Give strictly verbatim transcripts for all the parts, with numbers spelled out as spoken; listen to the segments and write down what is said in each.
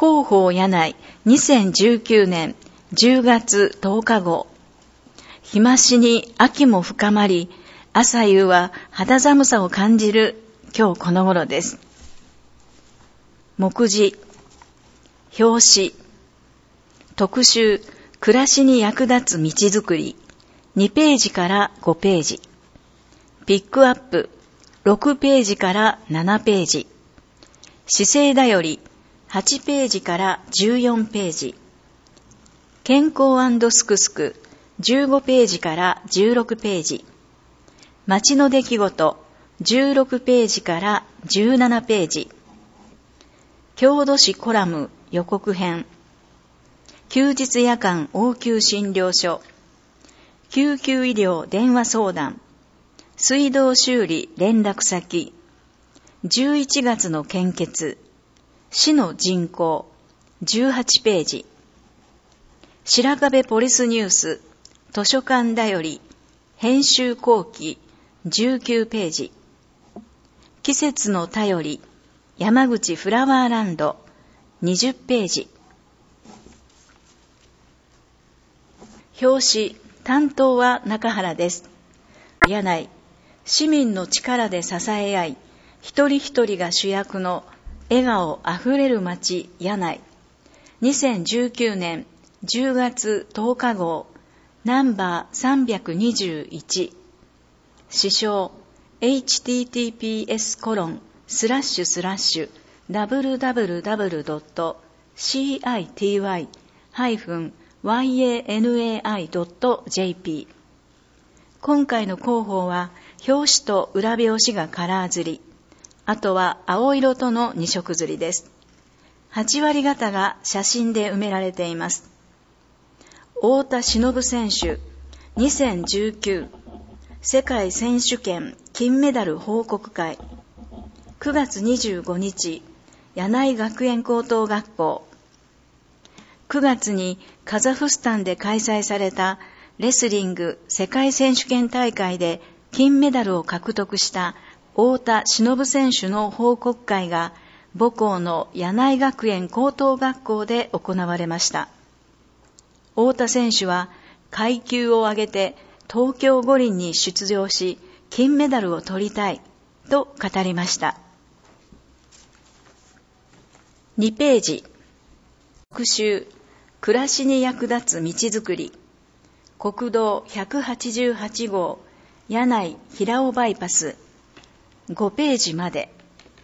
広報柳井にせんじゅうきゅうねんじゅうがつとおか号。日増しに秋も深まり、朝夕は肌寒さを感じる今日この頃です。目次、表紙、特集、暮らしに役立つ道づくり、にページからごページ。ピックアップ、ろくページからななページ。姿勢だより、はちページからじゅうよんページ。健康&すくすく、じゅうごページからじゅうろくページ。街の出来事、じゅうろくページからじゅうななページ。郷土史コラム予告編。休日夜間応急診療所。救急医療電話相談。水道修理連絡先。じゅういちがつの献血。市の人口。じゅうはちページ。白壁ポリスニュース。図書館だより。編集後期。じゅうきゅうページ。季節の便り。山口フラワーランド。にじゅうページ。表紙、担当は中原です。柳井、市民の力で支え合い、一人一人が主役の笑顔あふれる街柳井。にせんじゅうきゅうねんじゅうがつとおか号、ナンバーさんびゃくにじゅういち。詩唱、エイチティーティーピーエスコロンスラッシュスラッシュダブリューダブリューダブリュードットシーアイティーワイハイフンワイエーエヌエーアイドットジェーピー。今回の広報は表紙と裏表紙がカラー刷り、あとは青色とのに色刷りです。はちわり方が写真で埋められています。太田忍選手にせんじゅうきゅう世界選手権金メダル報告会。くがつにじゅうごにち柳井学園高等学校。くがつにカザフスタンで開催されたレスリング世界選手権大会で金メダルを獲得した太田忍選手の報告会が母校の柳井学園高等学校で行われました。太田選手は階級を上げて東京五輪に出場し金メダルを取りたいと語りました。にページ。特集、暮らしに役立つ道づくり。国道ひゃくはちじゅうはち号、柳井平尾バイパス。ごページまで。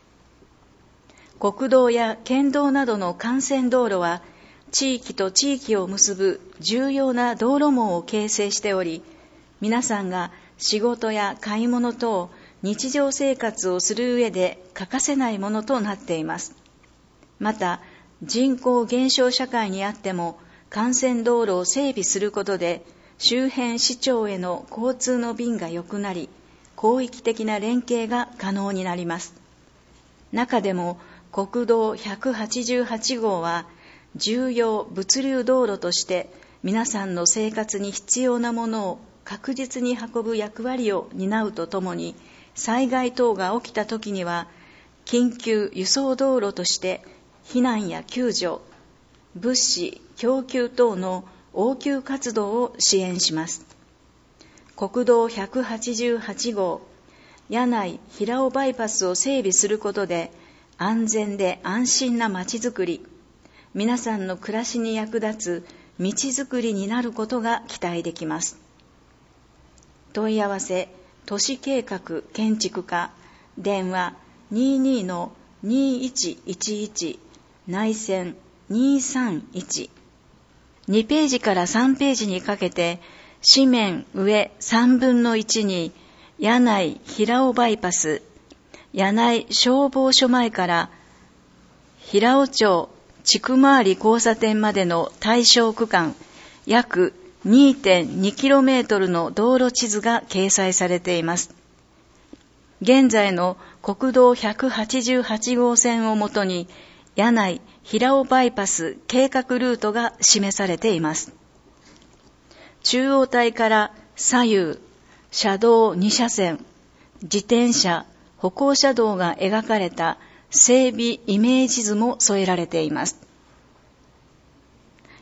国道や県道などの幹線道路は、地域と地域を結ぶ重要な道路網を形成しており、皆さんが仕事や買い物等、日常生活をする上で欠かせないものとなっています。また、人口減少社会にあっても、幹線道路を整備することで、周辺市町への交通の便が良くなり、広域的な連携が可能になります。中でも、国道ひゃくはちじゅうはち号は、重要物流道路として、皆さんの生活に必要なものを確実に運ぶ役割を担うとともに、災害等が起きたときには、緊急輸送道路として、避難や救助、物資、供給等の応急活動を支援します。国道ひゃくはちじゅうはち号、柳井平尾バイパスを整備することで、安全で安心なまちづくり、皆さんの暮らしに役立つ道づくりになることが期待できます。問い合わせ、都市計画建築課、電話 にじゅうにのにいちいちいち内線にさんいち。にページからさんページにかけて、紙面上さんぶんのいちに、柳井平尾バイパス、柳井消防署前から平尾町地区回り交差点までの対象区間、約 にてんにキロメートル の道路地図が掲載されています。現在の国道ひゃくはちじゅうはち号線をもとに、柳井平尾バイパス計画ルートが示されています。中央帯から左右、車道に車線、自転車、歩行者道が描かれた整備イメージ図も添えられています。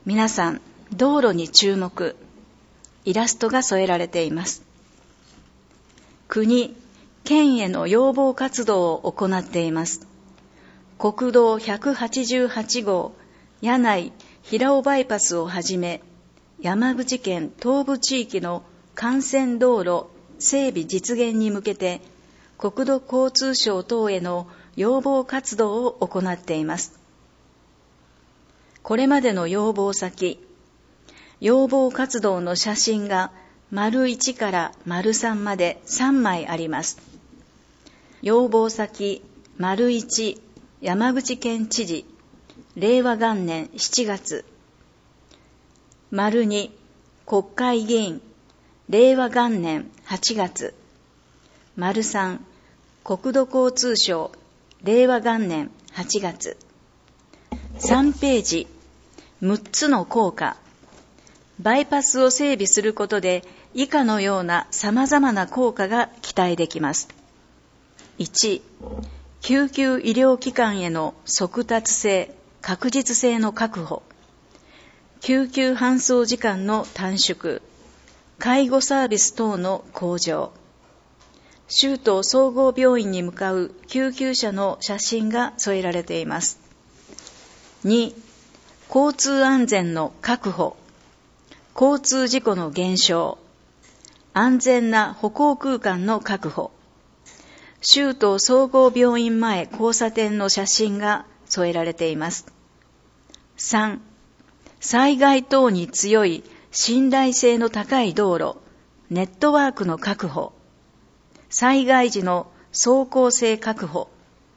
皆さん、道路に注目。イラストが添えられています。国、県への要望活動を行っています。国道ひゃくはちじゅうはちごう柳井平尾バイパスをはじめ、山口県東部地域の幹線道路整備実現に向けて、国土交通省等への要望活動を行っています。これまでの要望先、要望活動の写真が丸いちから丸さんまでさんまいあります。要望先丸いち、山口県知事、れいわ元年しちがつ。丸に、国会議員、れいわ元年はちがつ。丸さん、国土交通省、れいわ元年はちがつ。さんページ、むっつの効果。バイパスを整備することで以下のような様々な効果が期待できます。いち、救急医療機関への速達性、確実性の確保。救急搬送時間の短縮。介護サービス等の向上。州都総合病院に向かう救急車の写真が添えられています。に、交通安全の確保。交通事故の減少、安全な歩行空間の確保、州都総合病院前交差点の写真が添えられています。さん、災害等に強い信頼性の高い道路、ネットワークの確保、災害時の走行性確保。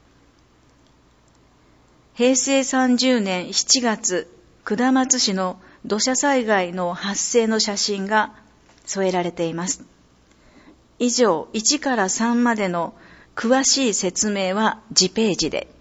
へいせいさんじゅうねんしちがつ、下松市の土砂災害の発生の写真が添えられています。以上、いちからさんまでの詳しい説明は次ページで。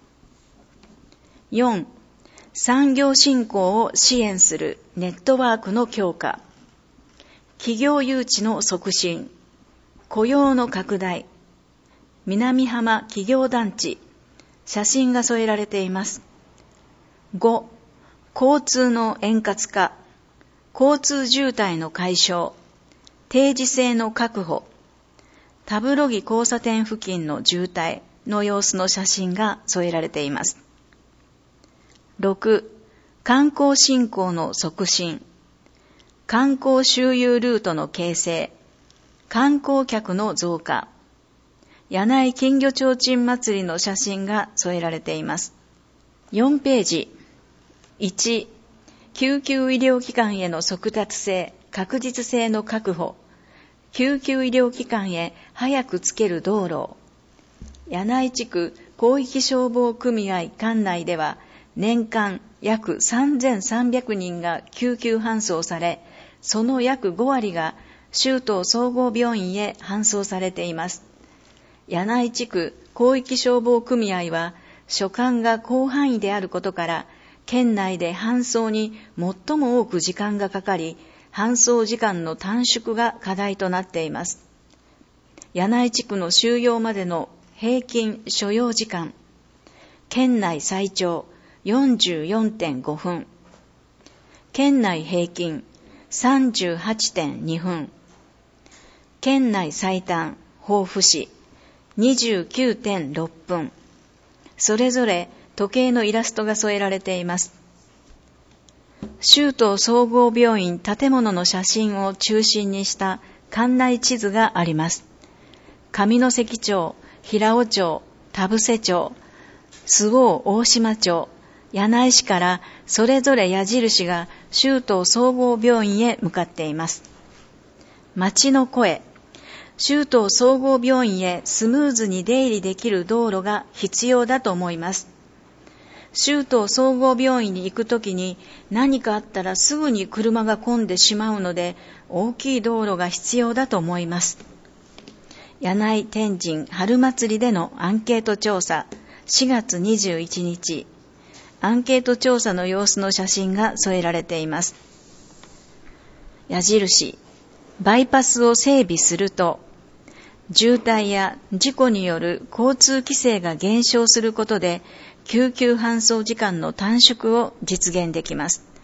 よん、産業振興を支援するネットワークの強化、企業誘致の促進、雇用の拡大、南浜企業団地、写真が添えられています。ご、交通の円滑化、交通渋滞の解消、定時性の確保、田室木交差点付近の渋滞の様子の写真が添えられています。ろく、観光振興の促進、観光周遊ルートの形成、観光客の増加、柳井金魚ちょうちん祭りの写真が添えられています。よんページ、いち、救急医療機関への速達性、確実性の確保。救急医療機関へ早くつける道路を。柳井地区広域消防組合管内では、年間約さんぜんさんびゃくにんが救急搬送され、その約ごわりが州都総合病院へ搬送されています。柳井地区広域消防組合は、所管が広範囲であることから、県内で搬送に最も多く時間がかかり、搬送時間の短縮が課題となっています。柳井地区の収容までの平均所要時間、県内最長 よんじゅうよんてんごふん、県内平均 さんじゅうはちてんにふん、県内最短防府市 にじゅうきゅうてんろっぷん、それぞれ時計のイラストが添えられています。州都総合病院建物の写真を中心にした館内地図があります。上関町、平尾町、田布施町、周防大島町、柳井市からそれぞれ矢印が州都総合病院へ向かっています。町の声、州都総合病院へスムーズに出入りできる道路が必要だと思います。州都総合病院に行くときに何かあったらすぐに車が混んでしまうので、大きい道路が必要だと思います。柳井天神春祭りでのアンケート調査、しがつにじゅういちにち、アンケート調査の様子の写真が添えられています。矢印、バイパスを整備すると、渋滞や事故による交通規制が減少することで、救急搬送時間の短縮を実現できます。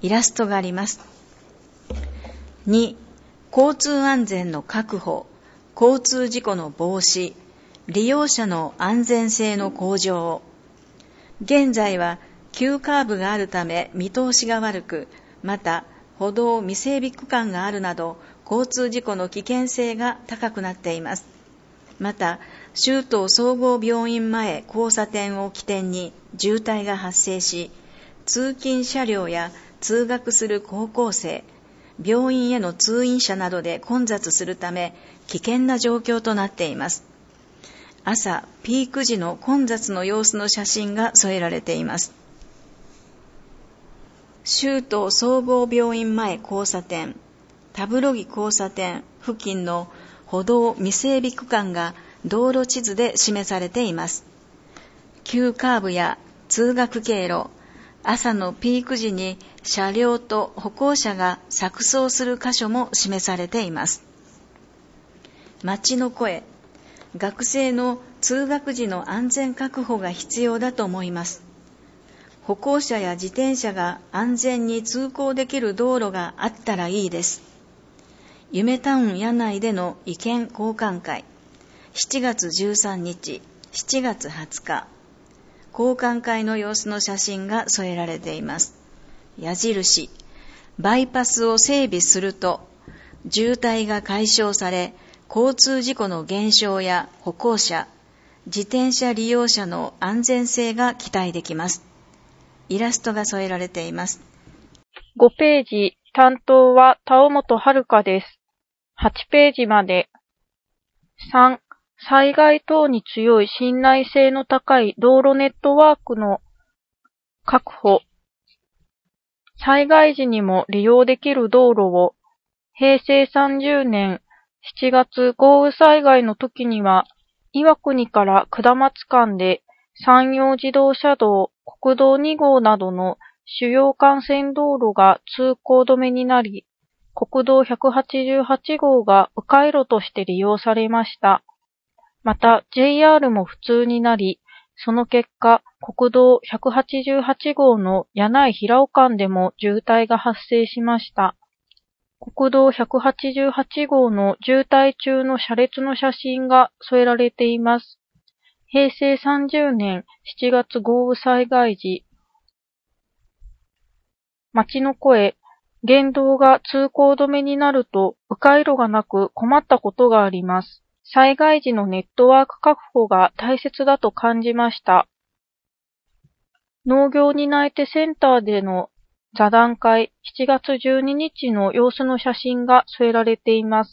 イラストがあります。に、交通安全の確保、交通事故の防止、利用者の安全性の向上。現在は急カーブがあるため見通しが悪く、また歩道未整備区間があるなど交通事故の危険性が高くなっています。また、州都総合病院前交差点を起点に渋滞が発生し、通勤車両や通学する高校生、病院への通院者などで混雑するため危険な状況となっています。朝、ピーク時の混雑の様子の写真が添えられています。州都総合病院前交差点、田室木交差点付近の歩道未整備区間が道路地図で示されています。急カーブや通学経路、朝のピーク時に車両と歩行者が錯綜する箇所も示されています。街の声、学生の通学時の安全確保が必要だと思います。歩行者や自転車が安全に通行できる道路があったらいいです。夢タウン柳井での意見交換会、しちがつじゅうさんにち、しちがつはつか、交換会の様子の写真が添えられています。矢印、バイパスを整備すると渋滞が解消され、交通事故の減少や歩行者、自転車利用者の安全性が期待できます。イラストが添えられています。 ごページ、担当は田尾本遥です。はちページまで。さん、災害等に強い信頼性の高い道路ネットワークの確保。災害時にも利用できる道路を、へいせいさんじゅうねんしちがつ豪雨災害の時には、岩国から下松間で山陽自動車道、国道にごうなどの主要幹線道路が通行止めになり、国道ひゃくはちじゅうはちごうが迂回路として利用されました。また ジェイアール も普通になり、その結果、国道ひゃくはちじゅうはちごうの柳井平尾間でも渋滞が発生しました。国道ひゃくはちじゅうはちごうの渋滞中の車列の写真が添えられています。へいせいさんじゅうねんしちがつ豪雨災害時。街の声、県道が通行止めになると迂回路がなく困ったことがあります。災害時のネットワーク確保が大切だと感じました。農業担い手センターでの座談会しちがつじゅうににちの様子の写真が添えられています。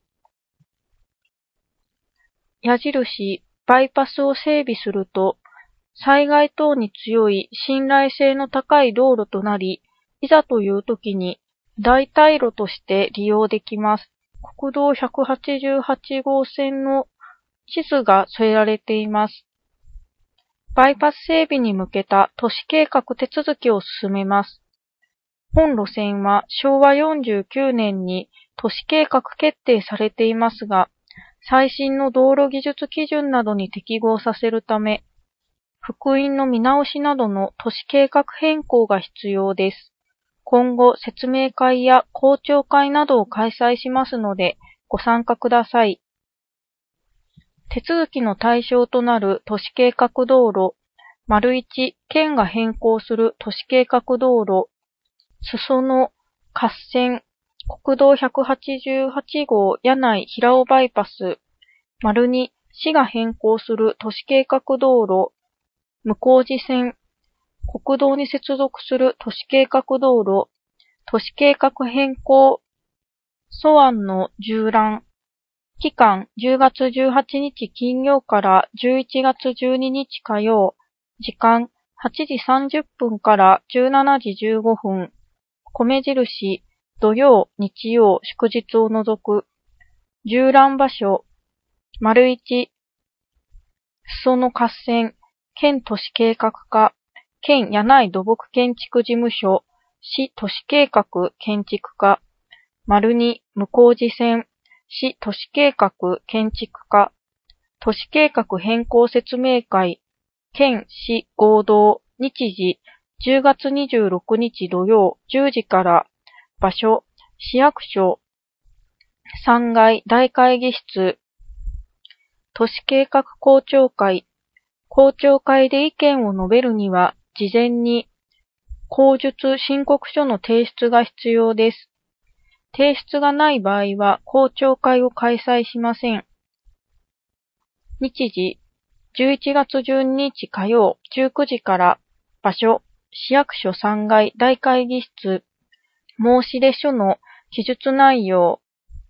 矢印、バイパスを整備すると、災害等に強い信頼性の高い道路となり、いざという時に代替路として利用できます。国道ひゃくはちじゅうはちごうせんの地図が添えられています。バイパス整備に向けた都市計画手続きを進めます。本路線はしょうわよんじゅうきゅうねんに都市計画決定されていますが、最新の道路技術基準などに適合させるため、幅員の見直しなどの都市計画変更が必要です。今後、説明会や公聴会などを開催しますので、ご参加ください。手続きの対象となる都市計画道路、丸いち、県が変更する都市計画道路、裾野、合線、国道ひゃくはちじゅうはちごう柳井平尾バイパス、丸に、市が変更する都市計画道路、向地線、国道に接続する都市計画道路、都市計画変更素案の縦覧、期間じゅうがつじゅうはちにち金曜からじゅういちがつじゅうににち火曜、時間はちじさんじゅっぷんからじゅうしちじじゅうごふん、米印、土曜、日曜、祝日を除く、縦覧場所、丸一、裾野合戦、県都市計画課、県柳井土木建築事務所、市都市計画建築課、丸二、向地線、市都市計画建築課、都市計画変更説明会、県市合同、日時じゅうがつにじゅうろくにち土曜じゅうじから、場所、市役所、さんがい大会議室、都市計画公聴会、公聴会で意見を述べるには、事前に、口述申告書の提出が必要です。提出がない場合は、公聴会を開催しません。日時、じゅういちがつじゅうににち火曜じゅうくじから、場所、市役所さんがい大会議室、申し出書の記述内容、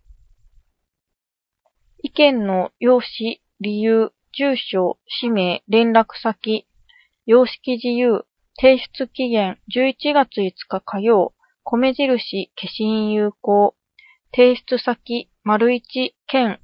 意見の要旨、理由、住所、氏名、連絡先、様式自由、提出期限じゅういちがついつか火曜、米印、消印有効、提出先、丸一、県、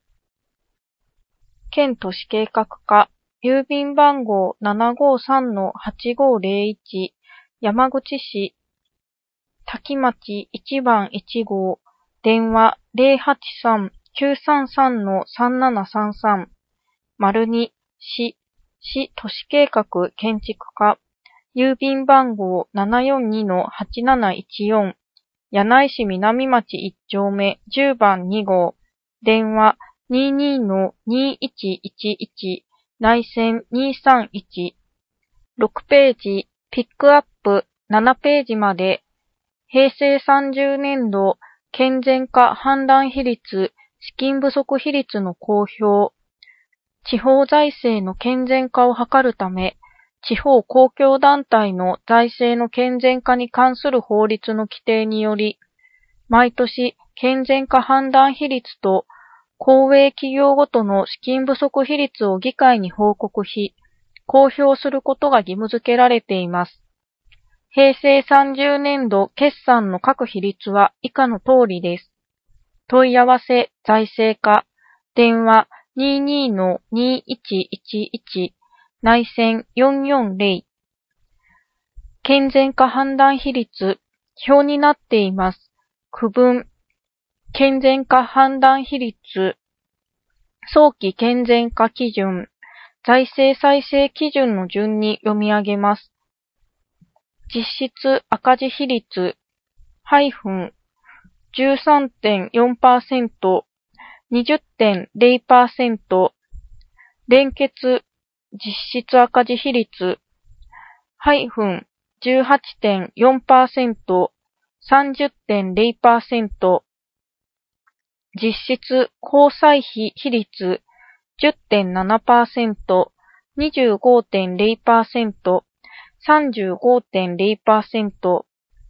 県都市計画課、郵便番号 ななごーさんのはちごーぜろいち、山口市、滝町いちばんいちごう、電話 ゼロはちさんきゅうさんさんのさんななさんさん、丸に、市、市都市計画建築課、郵便番号 ななよんにのはちなないちよん、柳井市南町いっちょうめじゅうばんにごう、電話 にじゅうにのにいちいちいち、内線にさんいち、ろくページ、ピックアップななページまで、平成さんじゅうねんど健全化判断比率、資金不足比率の公表、地方財政の健全化を図るため、地方公共団体の財政の健全化に関する法律の規定により、毎年健全化判断比率と公営企業ごとの資金不足比率を議会に報告し、公表することが義務付けられています。平成さんじゅうねんど決算の各比率は以下の通りです。問い合わせ財政課、電話 にじゅうにのにいちいちいち、内線よんよんゼロ。健全化判断比率、表になっています。区分、健全化判断比率、早期健全化基準、財政再生基準の順に読み上げます。実質赤字比率、ハイフン、じゅうさんてんよんパーセント、にじゅってんゼロパーセント、連結実質赤字比率、ハイフン、じゅうはちてんよんパーセント、さんじゅってんゼロパーセント、実質交際費比率 じゅってんななパーセント、にじゅうごてんゼロパーセント、さんじゅうごてんゼロパーセント、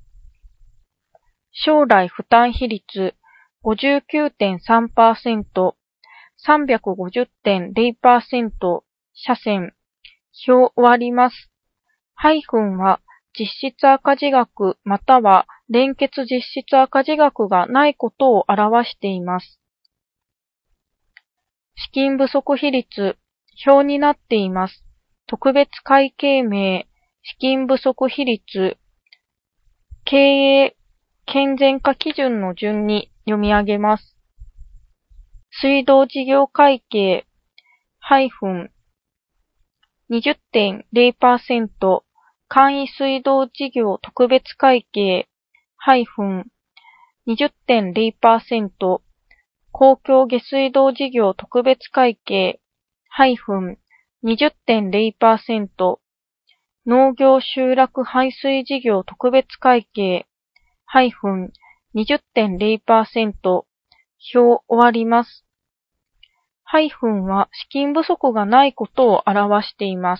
将来負担比率 ごじゅうきゅうてんさんパーセント、さんびゃくごじゅってんゼロパーセント、車線、表終わります。ハイフンは実質赤字額または連結実質赤字額がないことを表しています。資金不足比率、表になっています。特別会計名、資金不足比率、経営健全化基準の順に読み上げます。水道事業会計、ハイフン、にじゅってんゼロパーセント、簡易水道事業特別会計、ハイフン、にじゅってんゼロパーセント、公共下水道事業特別会計、ハイフン、にじゅってんゼロパーセント、農業集落排水事業特別会計、ハイフン、にじゅってんゼロパーセント、表終わります。ハイフンは資金不足がないことを表しています。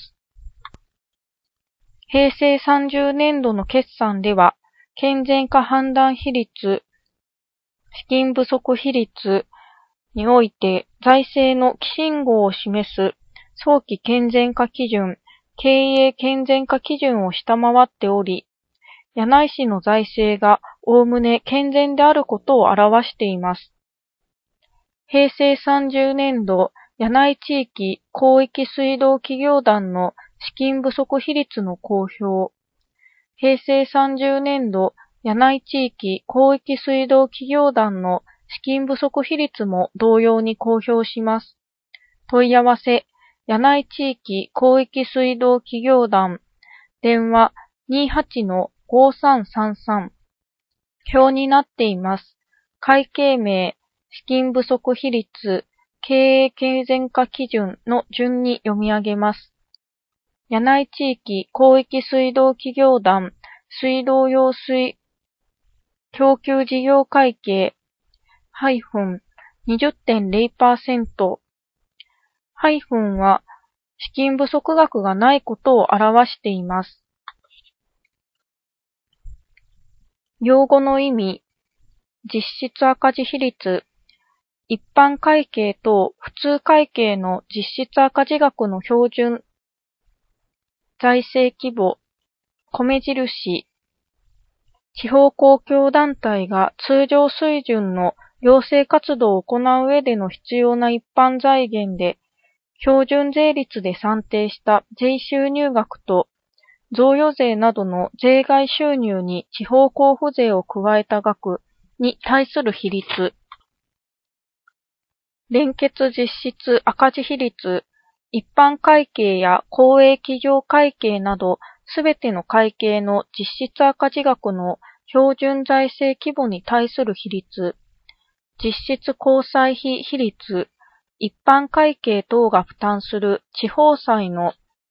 平成さんじゅうねんどの決算では、健全化判断比率、資金不足比率において財政の基信号を示す早期健全化基準、経営健全化基準を下回っており、柳井市の財政がおおむね健全であることを表しています。平成さんじゅうねんど柳井地域広域水道企業団の資金不足比率の公表。平成さんじゅうねんど柳井地域広域水道企業団の資金不足比率も同様に公表します。問い合わせ、柳井地域広域水道企業団、電話にじゅうはちのごさんさんさん。表になっています。会計名、資金不足比率、経営健全化基準の順に読み上げます。柳井地域広域水道企業団水道用水供給事業会計ハイフン にじゅってんゼロパーセント ハイフンは資金不足額がないことを表しています。用語の意味、実質赤字比率、一般会計と普通会計の実質赤字額の標準財政規模、米印、地方公共団体が通常水準の行政活動を行う上での必要な一般財源で、標準税率で算定した税収入額と、贈与税などの税外収入に地方交付税を加えた額に対する比率。連結実質赤字比率、一般会計や公営企業会計などすべての会計の実質赤字額の標準財政規模に対する比率、実質公債費比率、一般会計等が負担する地方債の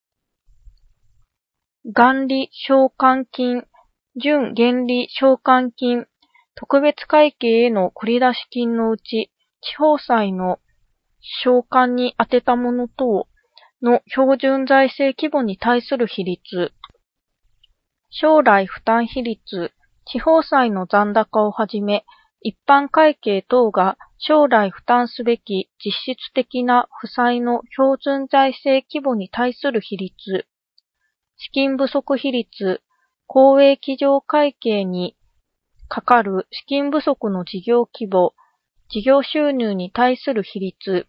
元利償還金、準元利償還金、特別会計への繰出金のうち、地方債の償還に充てたもの等の標準財政規模に対する比率、将来負担比率、地方債の残高をはじめ、一般会計等が将来負担すべき実質的な負債の標準財政規模に対する比率、資金不足比率、公営企業会計にかかる資金不足の事業規模、事業収入に対する比率、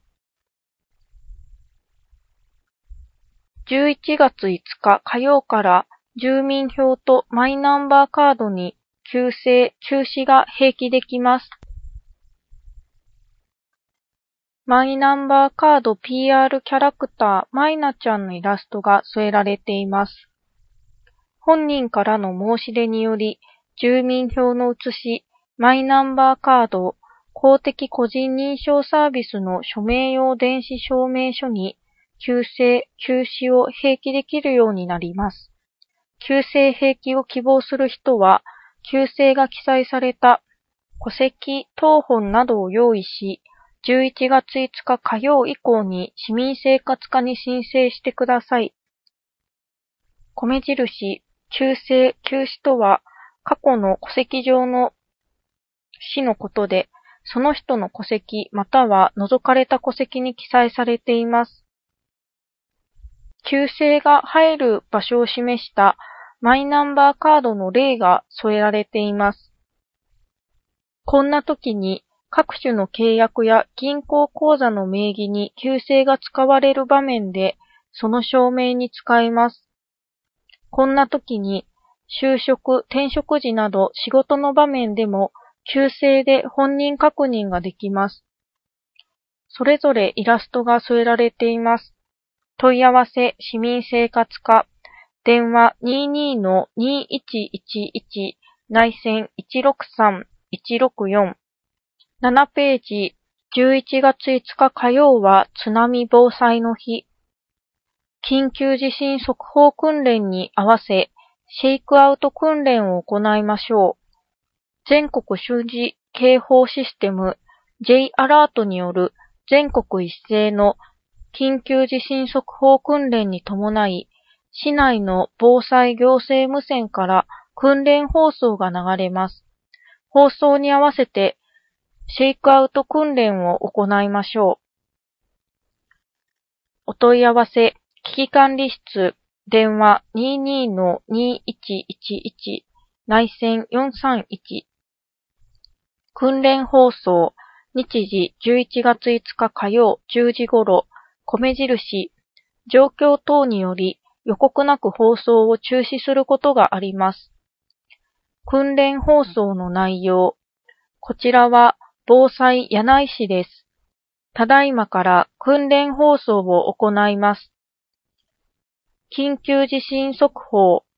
じゅういちがついつか火曜から住民票とマイナンバーカードに旧姓・旧氏が併記できます。マイナンバーカード ピーアール キャラクターマイナちゃんのイラストが添えられています。本人からの申し出により、住民票の写し、マイナンバーカード、公的個人認証サービスの署名用電子証明書に、旧姓・旧氏を併記できるようになります。旧姓併記を希望する人は、旧姓が記載された戸籍謄本などを用意し、じゅういちがついつか火曜以降に市民生活課に申請してください。米印、旧姓・旧氏とは、過去の戸籍上の氏のことで、その人の戸籍または除かれた戸籍に記載されています。旧姓が入る場所を示したマイナンバーカードの例が添えられています。こんな時に各種の契約や銀行口座の名義に旧姓が使われる場面でその証明に使えます。こんな時に就職、転職時など仕事の場面でも旧姓で本人確認ができます。それぞれイラストが添えられています。問い合わせ市民生活課、電話 にじゅうにのにいちいちいち 内線いちろくさんいちろくよん、ななページ、じゅういちがついつか火曜は津波防災の日。緊急地震速報訓練に合わせ、シェイクアウト訓練を行いましょう。全国瞬時警報システム J アラートによる全国一斉の緊急地震速報訓練に伴い、市内の防災行政無線から訓練放送が流れます。放送に合わせてシェイクアウト訓練を行いましょう。お問い合わせ、危機管理室、電話 にじゅうにのにいちいちいち、内線よんさんいち。訓練放送、日時じゅういちがついつか火曜じゅうじ頃、米印、状況等により予告なく放送を中止することがあります。訓練放送の内容、こちらは防災柳井市です。ただいまから訓練放送を行います。緊急地震速報、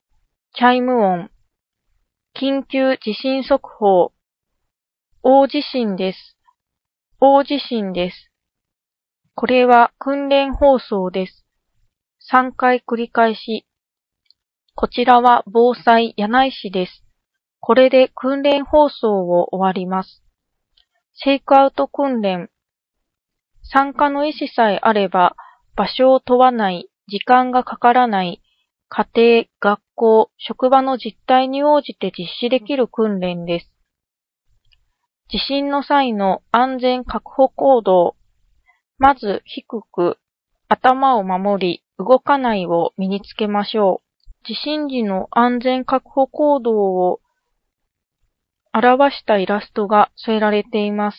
チャイム音、緊急地震速報、大地震です。大地震です。これは訓練放送です。さんかい繰り返し。こちらは防災柳井市です。これで訓練放送を終わります。シェイクアウト訓練。参加の意思さえあれば、場所を問わない、時間がかからない、家庭、学校、職場の実態に応じて実施できる訓練です。地震の際の安全確保行動。まず低く、頭を守り、動かないを身につけましょう。地震時の安全確保行動を表したイラストが添えられています。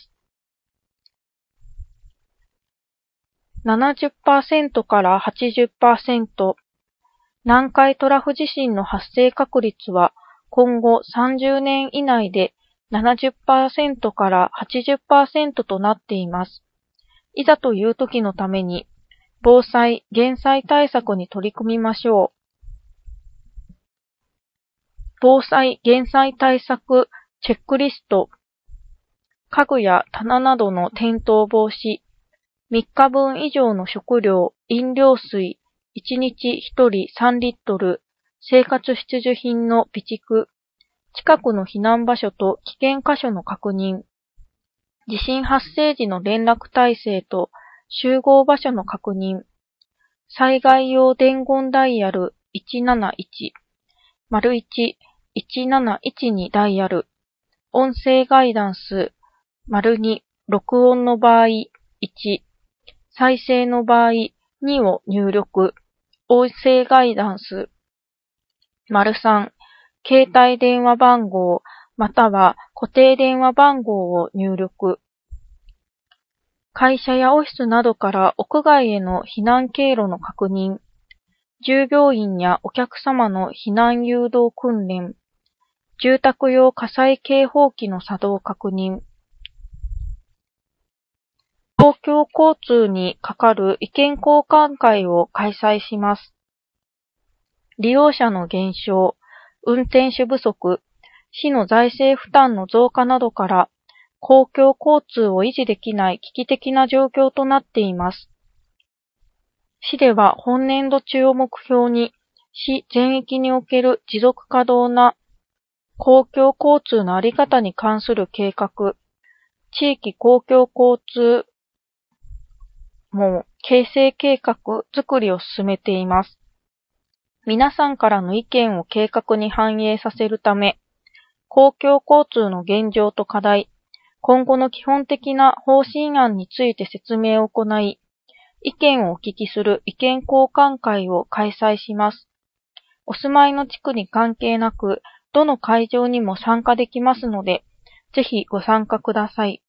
ななじゅっパーセント から はちじゅっパーセント。南海トラフ地震の発生確率は今後さんじゅうねん以内で ななじゅっパーセント から はちじゅっパーセント となっています。いざという時のために防災・減災対策に取り組みましょう。防災・減災対策チェックリスト。家具や棚などの転倒防止。みっかぶん以上の食料、飲料水、いちにちひとりさんリットル、生活必需品の備蓄、近くの避難場所と危険箇所の確認、地震発生時の連絡体制と集合場所の確認、災害用伝言ダイヤルいちなないち、まるいち、いちなないちにダイヤル、音声ガイダンス、まるに、録音の場合いち、再生の場合にを入力、音声ガイダンス、まるさん、携帯電話番号または固定電話番号を入力。会社やオフィスなどから屋外への避難経路の確認、従業員やお客様の避難誘導訓練、住宅用火災警報器の作動確認、公共交通にかかる意見交換会を開催します。利用者の減少、運転手不足、市の財政負担の増加などから公共交通を維持できない危機的な状況となっています。市では本年度中を目標に市全域における持続可能な公共交通のあり方に関する計画、地域公共交通網形成計画作りを進めています。皆さんからの意見を計画に反映させるため、公共交通の現状と課題、今後の基本的な方針案について説明を行い、意見をお聞きする意見交換会を開催します。お住まいの地区に関係なく、どの会場にも参加できますので、ぜひご参加ください。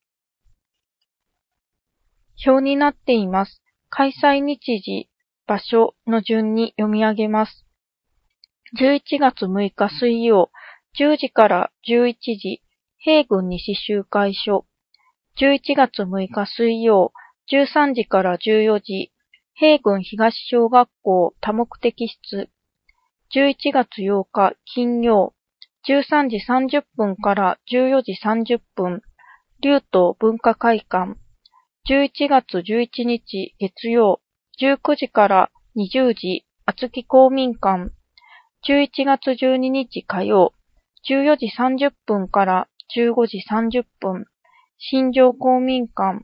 表になっています。開催日時、場所の順に読み上げます。じゅういちがつむいか水曜、じゅうじからじゅういちじ、平郡西集会所。じゅういちがつむいか水曜、じゅうさんじからじゅうよじ、平郡東小学校多目的室。じゅういちがつようか金曜、じゅうさんじさんじゅっぷんからじゅうよじさんじゅっぷん、竜東文化会館。じゅういちがつじゅういちにち月曜、じゅうくじからにじゅうじ、厚木公民館。じゅういちがつじゅうににち火曜、じゅうよじさんじゅっぷんからじゅうごじさんじゅっぷん、新庄公民館。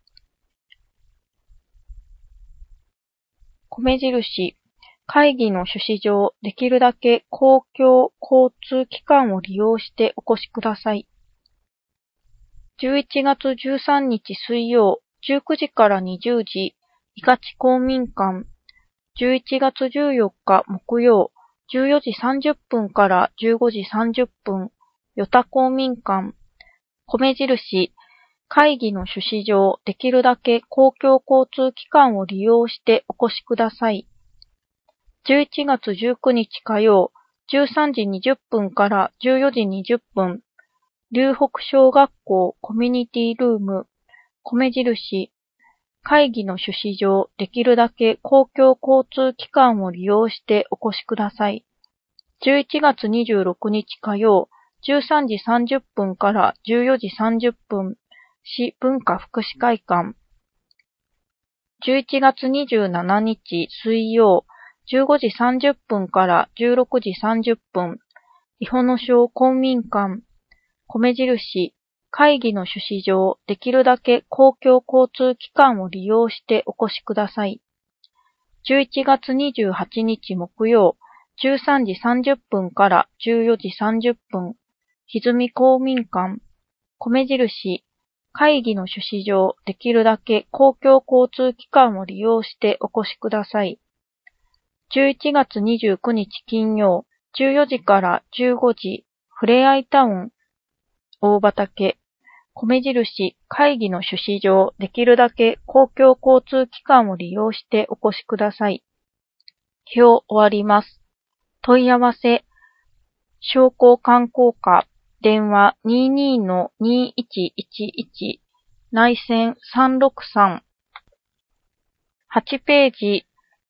米印、会議の趣旨上、できるだけ公共交通機関を利用してお越しください。じゅういちがつじゅうさんにち水曜、じゅうくじからにじゅうじ、伊勝公民館。じゅういちがつじゅうよっか木曜、じゅうよじさんじゅっぷんからじゅうごじさんじゅっぷん、与田公民館。米印、会議の趣旨上、できるだけ公共交通機関を利用してお越しください。じゅういちがつじゅうくにち火曜、じゅうさんじにじゅっぷんからじゅうよじにじゅっぷん、龍北小学校コミュニティルーム。米印、会議の趣旨上、できるだけ公共交通機関を利用してお越しください。 じゅういちがつにじゅうろくにち火曜、じゅうさんじさんじゅっぷんからじゅうよじさんじゅっぷん、市文化福祉会館。じゅういちがつにじゅうしちにち水曜、じゅうごじさんじゅっぷんからじゅうろくじさんじゅっぷん、伊保野小公民館。米印、会議の趣旨上、できるだけ公共交通機関を利用してお越しください。じゅういちがつにじゅうはちにち木曜、じゅうさんじさんじゅっぷんからじゅうよじさんじゅっぷん、歪み公民館。米印、会議の趣旨上、できるだけ公共交通機関を利用してお越しください。じゅういちがつにじゅうくにち金曜、じゅうよじからじゅうごじ、ふれあいタウン、大畑。米印、会議の趣旨上、できるだけ公共交通機関を利用してお越しください。表終わります。問い合わせ、商工観光課、電話 にじゅうに にいちいちいち、内線さんろくさん。はちページ